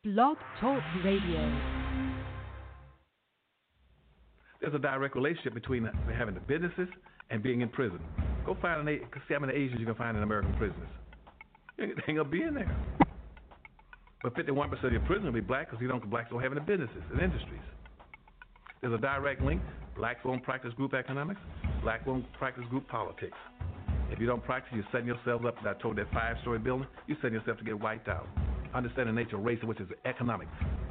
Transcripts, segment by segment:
Blog Talk Radio. There's a direct relationship between having the businesses and being in prison. Go find see how many Asians you can find in American prisons. You ain't gonna be in there. But 51% of your prisoners will be black because blacks don't have any businesses and industries. There's a direct link. Blacks won't practice group economics. Blacks won't practice group politics. If you don't practice, you're setting yourself up. I told that 5-story building, you're setting yourself to get wiped out. Understand the nature of race, which is economics.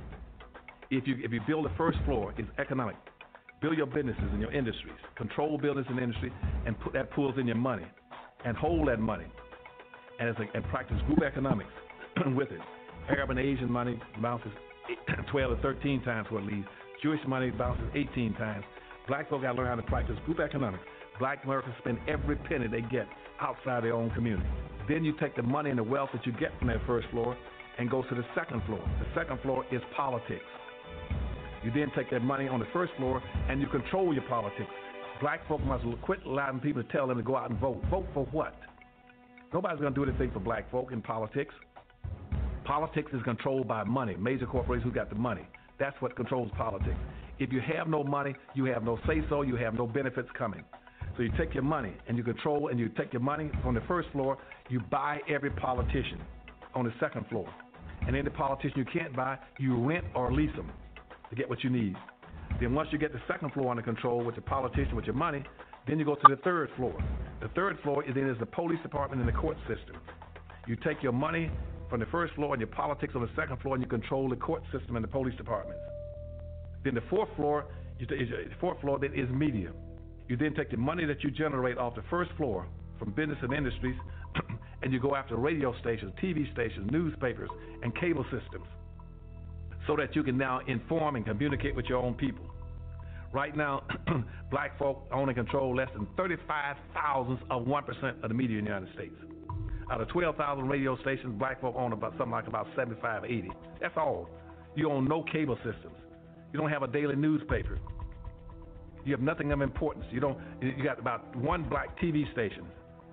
If you build the first floor, it's economic. Build your businesses and your industries. Control business and industry, and put that pulls in your money, and hold that money, and practice group economics with it. Arab and Asian money bounces 12 to 13 times what it leaves. Jewish money bounces 18 times. Black folk got to learn how to practice group economics. Black Americans spend every penny they get outside their own community. Then you take the money and the wealth that you get from that first floor and go to the second floor. The second floor is politics. You then take that money on the first floor and you control your politics. Black folk must quit allowing people to tell them to go out and vote. Vote for what? Nobody's going to do anything for black folk in politics. Politics is controlled by money. Major corporations who got the money. That's what controls politics. If you have no money, you have no say-so, you have no benefits coming. So you take your money and you control, and you take your money on the first floor, you buy every politician on the second floor. And any politician you can't buy, you rent or lease them to get what you need. Then once you get the second floor under control with the politician, with your money, then you go to the third floor. The third floor is the police department and the court system. You take your money from the first floor and your politics on the second floor, and you control the court system and the police departments. Then the fourth floor then is media. You then take the money that you generate off the first floor from business and industries, and you go after radio stations, TV stations, newspapers, and cable systems, so that you can now inform and communicate with your own people. Right now, black folk own and control less than 35 thousandths of 1% of the media in the United States. Out of 12,000 radio stations, black folk own about 75, 80. That's all. You own no cable systems. You don't have a daily newspaper. You have nothing of importance. You got about one black TV station.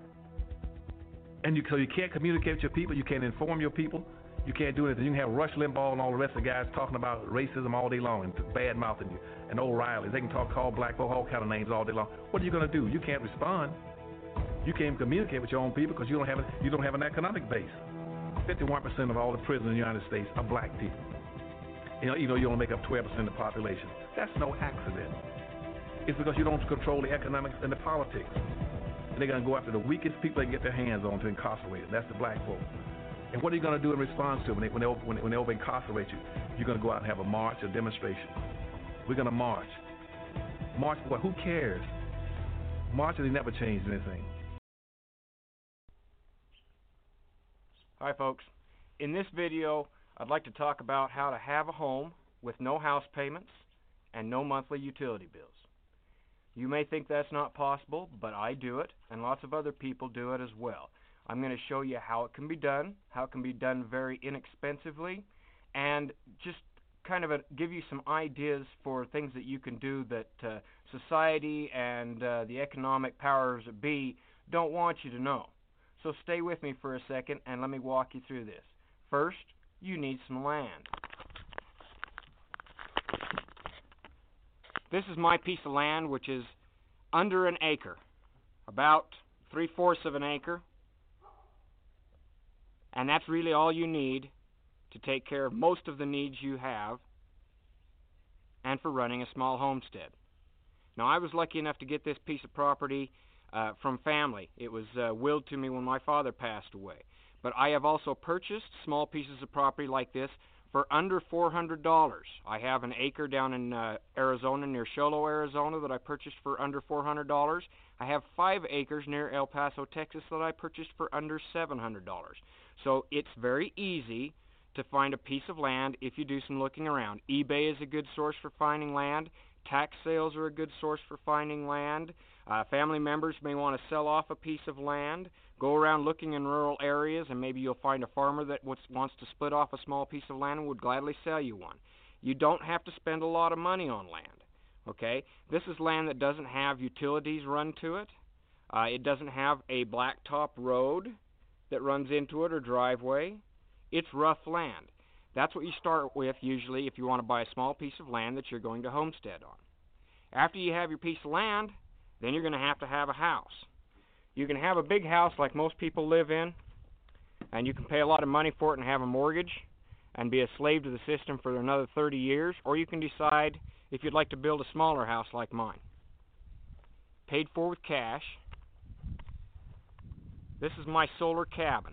And so you can't communicate with your people. You can't inform your people. You can't do anything. You can have Rush Limbaugh and all the rest of the guys talking about racism all day long and bad-mouthing you. And O'Reilly. They can call black folk all kind of names all day long. What are you going to do? You can't respond. You can't communicate with your own people because you don't have an economic base. 51% of all the prisoners in the United States are black people. You only make up 12% of the population. That's no accident. It's because you don't control the economics and the politics. And they're going to go after the weakest people they can get their hands on to incarcerate them. That's the black folk. And what are you going to do in response to them when they over-incarcerate you? You're going to go out and have a march, a demonstration. We're going to march. March for what? Who cares? Marches, they never changed anything. Hi folks, in this video I'd like to talk about how to have a home with no house payments and no monthly utility bills. You may think that's not possible, but I do it, and lots of other people do it as well. I'm going to show you how it can be done very inexpensively, and just kind of give you some ideas for things that you can do that society and the economic powers that be don't want you to know. So stay with me for a second and let me walk you through this. First, you need some land. This is my piece of land, which is under an acre, about 3/4 of an acre. And that's really all you need to take care of most of the needs you have and for running a small homestead. Now, I was lucky enough to get this piece of property from family. It was willed to me when my father passed away. But I have also purchased small pieces of property like this for under $400. I have an acre down in Arizona, near Show Low, Arizona, that I purchased for under $400. I have 5 acres near El Paso, Texas, that I purchased for under $700. So it's very easy to find a piece of land if you do some looking around. eBay is a good source for finding land. Tax sales are a good source for finding land. Family members may want to sell off a piece of land. Go around looking in rural areas, and maybe you'll find a farmer that wants to split off a small piece of land and would gladly sell you one. You don't have to spend a lot of money on land. Okay? This is land that doesn't have utilities run to it. It doesn't have a blacktop road that runs into it or driveway. It's rough land. That's what you start with usually if you want to buy a small piece of land that you're going to homestead on. After you have your piece of land, then you're going to have a house. You can have a big house like most people live in, and you can pay a lot of money for it and have a mortgage and be a slave to the system for another 30 years, or you can decide if you'd like to build a smaller house like mine. Paid for with cash. This is my solar cabin.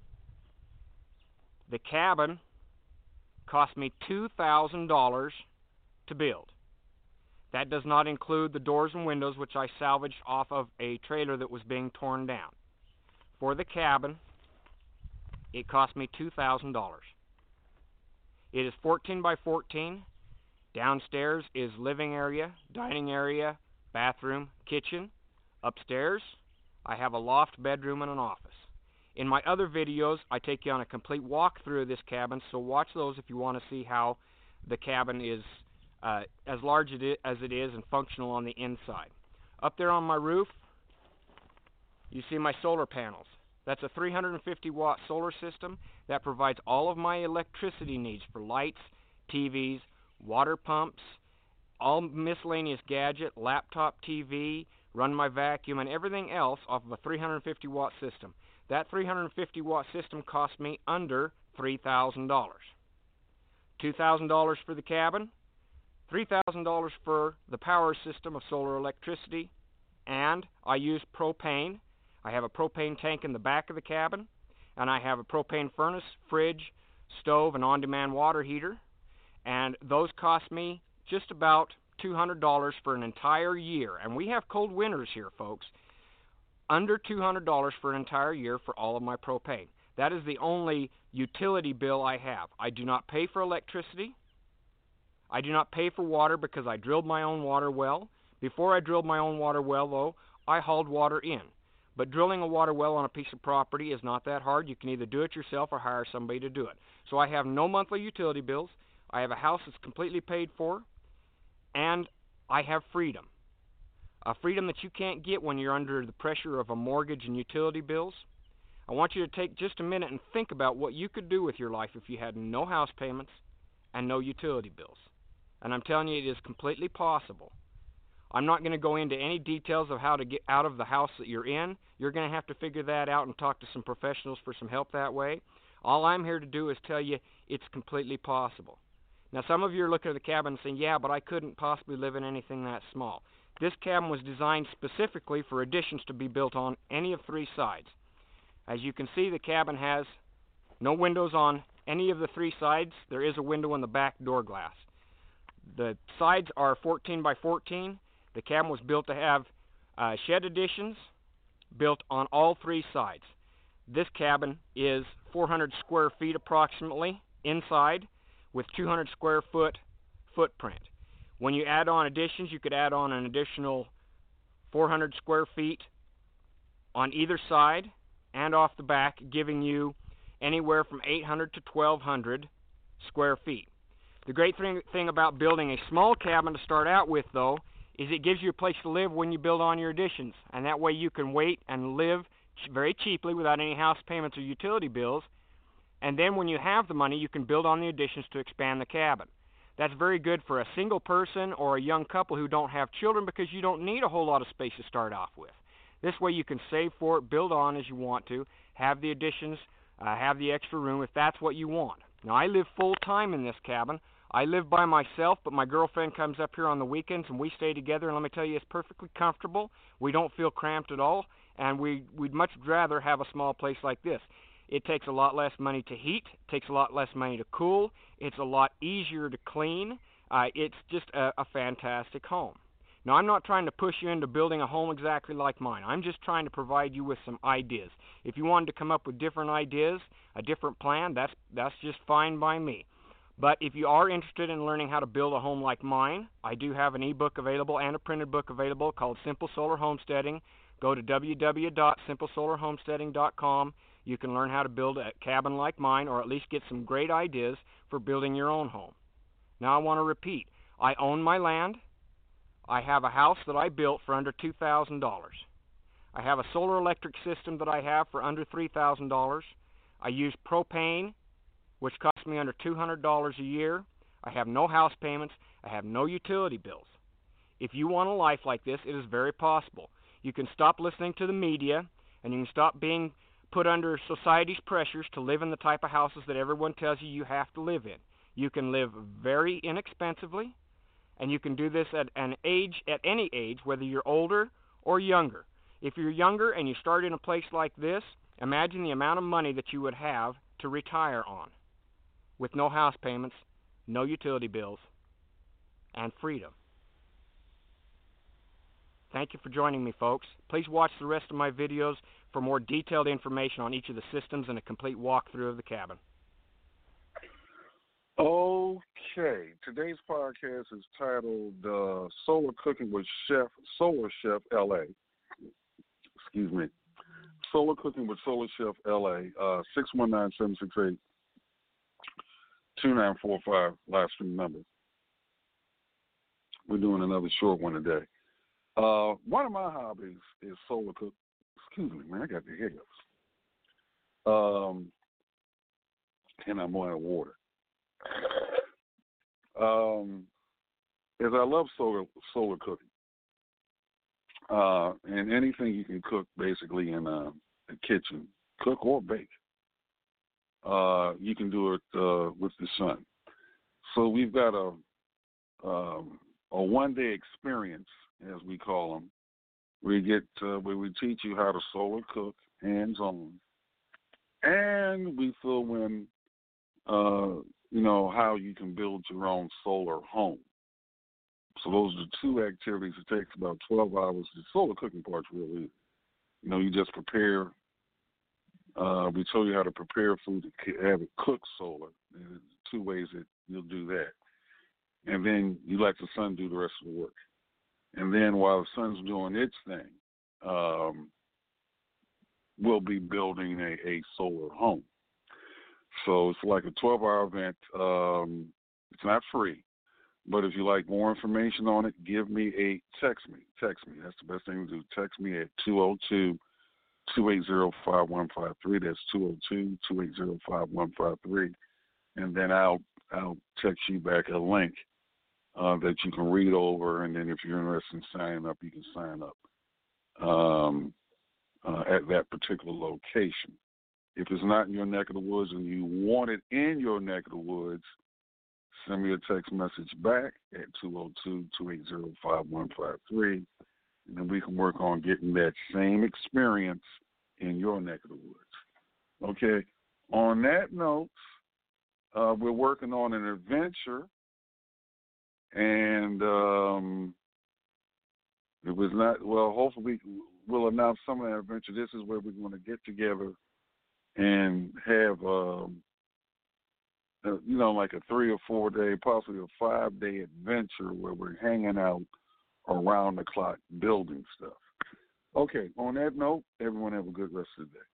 The cabin cost me $2,000 to build. That does not include the doors and windows, which I salvaged off of a trailer that was being torn down. For the cabin, it cost me $2,000. It is 14 by 14. Downstairs is living area, dining area, bathroom, kitchen. Upstairs, I have a loft, bedroom, and an office. In my other videos, I take you on a complete walkthrough of this cabin, so watch those if you want to see how the cabin is as large as it is and functional on the inside. Up there on my roof, you see my solar panels. That's a 350-watt solar system that provides all of my electricity needs for lights, TVs, water pumps, all miscellaneous gadget, laptop TV, run my vacuum, and everything else off of a 350-watt system. That 350-watt system cost me under $3,000. $2,000 for the cabin, $3,000 for the power system of solar electricity, and I use propane. I have a propane tank in the back of the cabin, and I have a propane furnace, fridge, stove, and on-demand water heater, and those cost me just about $200 for an entire year. And we have cold winters here, folks. Under $200 for an entire year for all of my propane. That is the only utility bill I have. I do not pay for electricity. I do not pay for water because I drilled my own water well. Before I drilled my own water well, though, I hauled water in. But drilling a water well on a piece of property is not that hard. You can either do it yourself or hire somebody to do it. So I have no monthly utility bills. I have a house that's completely paid for, and I have freedom. A freedom that you can't get when you're under the pressure of a mortgage and utility bills. I want you to take just a minute and think about what you could do with your life if you had no house payments and no utility bills. And I'm telling you, it is completely possible. I'm not going to go into any details of how to get out of the house that you're in. You're going to have to figure that out and talk to some professionals for some help that way. All I'm here to do is tell you it's completely possible. Now, some of you are looking at the cabin and saying, yeah, but I couldn't possibly live in anything that small. This cabin was designed specifically for additions to be built on any of three sides. As you can see, the cabin has no windows on any of the three sides. There is a window in the back door glass. The sides are 14 by 14. The cabin was built to have shed additions built on all three sides. This cabin is 400 square feet approximately inside with 200 square foot footprint. When you add on additions, you could add on an additional 400 square feet on either side and off the back, giving you anywhere from 800 to 1,200 square feet. The great thing about building a small cabin to start out with, though, is it gives you a place to live when you build on your additions. And that way you can wait and live very cheaply without any house payments or utility bills. And then when you have the money, you can build on the additions to expand the cabin. That's very good for a single person or a young couple who don't have children because you don't need a whole lot of space to start off with. This way you can save for it, build on as you want to, have the additions, have the extra room if that's what you want. Now, I live full-time in this cabin. I live by myself, but my girlfriend comes up here on the weekends and we stay together, and let me tell you, it's perfectly comfortable. We don't feel cramped at all, and we'd much rather have a small place like this. It takes a lot less money to heat, takes a lot less money to cool, it's a lot easier to clean. It's just a fantastic home. Now, I'm not trying to push you into building a home exactly like mine. I'm just trying to provide you with some ideas. If you wanted to come up with different ideas, a different plan, that's just fine by me. But if you are interested in learning how to build a home like mine, I do have an ebook available and a printed book available called Simple Solar Homesteading. Go to www.simplesolarhomesteading.com. You can learn how to build a cabin like mine, or at least get some great ideas for building your own home. Now, I want to repeat. I own my land. I have a house that I built for under $2,000. I have a solar electric system that I have for under $3,000. I use propane, which costs me under $200 a year. I have no house payments. I have no utility bills. If you want a life like this, it is very possible. You can stop listening to the media, and you can stop being put under society's pressures to live in the type of houses that everyone tells you have to live in. You can live very inexpensively, and you can do this at any age, whether you're older or younger. If you're younger and you start in a place like this, imagine the amount of money that you would have to retire on, with no house payments, no utility bills, and freedom. Thank you for joining me, folks. Please watch the rest of my videos for more detailed information on each of the systems and a complete walkthrough of the cabin. Okay. Today's podcast is titled Solar Cooking with Solar Chef LA. Excuse me. Solar Cooking with Solar Chef LA. 619-768-2945 live stream number. We're doing another short one today. One of my hobbies is solar cook. Excuse me, man, I got the hiccups. And I'm out of water. Is I love solar cooking. And anything you can cook basically in a kitchen, cook or bake. You can do it with the sun. So we've got a one-day experience, as we call them, where we teach you how to solar cook hands-on, and we fill in, how you can build your own solar home. So those are two activities. It takes about 12 hours. The solar cooking part's really easy. You just prepare. We show you how to prepare food to have it cooked solar. There's two ways that you'll do that. And then you let the sun do the rest of the work. And then while the sun's doing its thing, we'll be building a solar home. So it's like a 12-hour event. It's not free. But if you like more information on it, text me. That's the best thing to do. Text me at 202-280-5153. That's 202-280-5153. And then I'll text you back a link that you can read over. And then if you're interested in signing up, you can sign up at that particular location. If it's not in your neck of the woods and you want it in your neck of the woods, send me a text message back at 202-280-5153, and then we can work on getting that same experience in your neck of the woods. Okay? On that note, we're working on an adventure, and it was not, hopefully we'll announce some of that adventure. This is where we're going to get together and have like a 3 or 4 day, possibly a 5-day adventure where we're hanging out around the clock building stuff. Okay, on that note, everyone have a good rest of the day.